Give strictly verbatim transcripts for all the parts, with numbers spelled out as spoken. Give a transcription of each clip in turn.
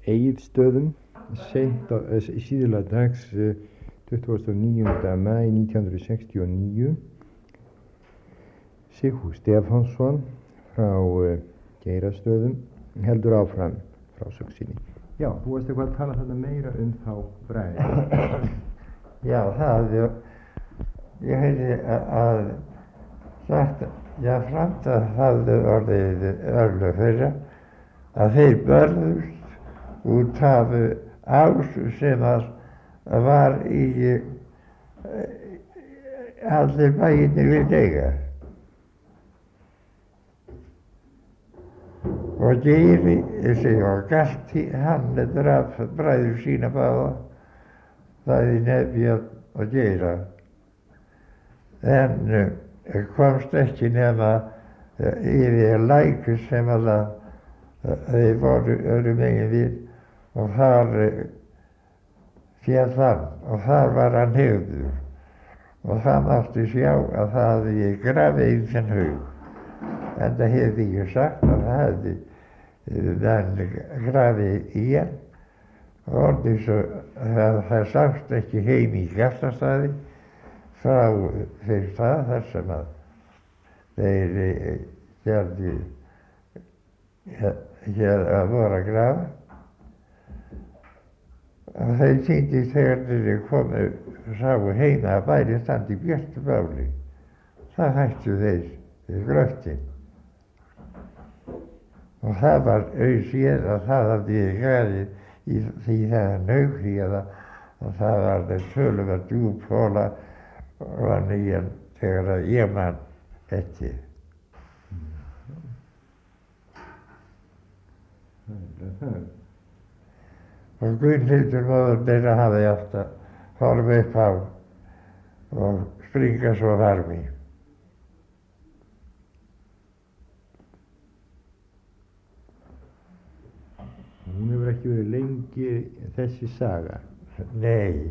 Egilsstöðum seint á eh, síðla dags eh, tuttugasta og níunda maí nítján hundruð sextíu og níu. Sigfús Stefánsson frá eh, Geirastöðum heldur áfram frásögn sinni. Já, þú varst eitthvað að tala þarna meira um þá bræður. Já, það, ég heiti að sagt, já, framt að það orðið örlög þeirra að þeir börðust út af ás sem að var í allir bæinni við eiga. Og Geiri, sem var Galti, hann draf bræður sína báða, bæði Nefjörn og Geira. En uh, komst ekki nema uh, yfir læk sem að uh, þeir voru öðru megin við og þar uh, féll hann og þar var hann hegður. Og það mátti sjá að það hafði grafið í þenn haug. En það hefði ekki sagt að það hefði menn grafið í hann og orðið svo að það sást ekki heim í Gallastaði frá þeir stað þar sem að þeir gerði hér að voru að grafa. Og þeir sýndist þegar þeir komu sáu heima að bæri standi í björtu báli. Það hættu þeir við gröftin. Og það var auðséð að það hafði gæðið í því það naug því að, að það var töluvert djúp hóla og nýjan þegar að ég man eftir. Og Gunnhildur móður þeirra hafði átt að horfa upp á og springa svo varmi. Hún hefur ekki verið lengi þessi saga. Nei.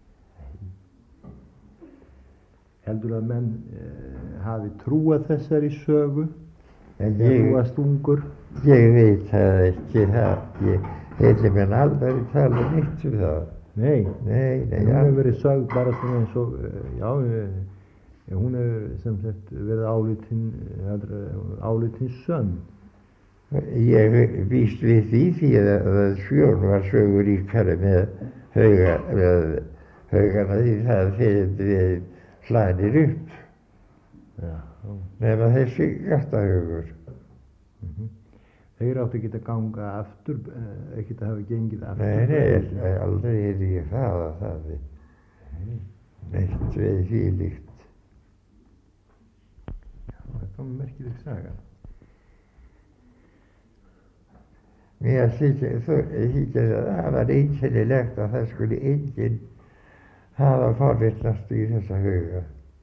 Heldur að menn eh, hafi trúað þessari sögu? En Þegar ég, þú varst ungur? ég veit það ekki það. Ég heiti mér aldrei tala neitt um það. Nei. Nei, nei. En hún al- hefur verið sögð bara svona eins og, eh, já, eh, hún hefur sem sagt verið álitin, eh, álitin sönn. Ég víst við því því að, að Sjón var sögur ríkari með hauga, með haugana því það fyrir við hlaðnir upp. Já. já. Nema þessi gattahaugur. Mhm. Þeir áttu ekki að ganga aftur, eh, ekki að hafa gengið aftur. Nei, nei, nei, aldrei hefði ég það að það við neitt við því líkt. Já, það kom merkileg saga. Mér þykir þykir að það var einkennilegt að það skuli enginn hafa forvitnast í þessa hauga.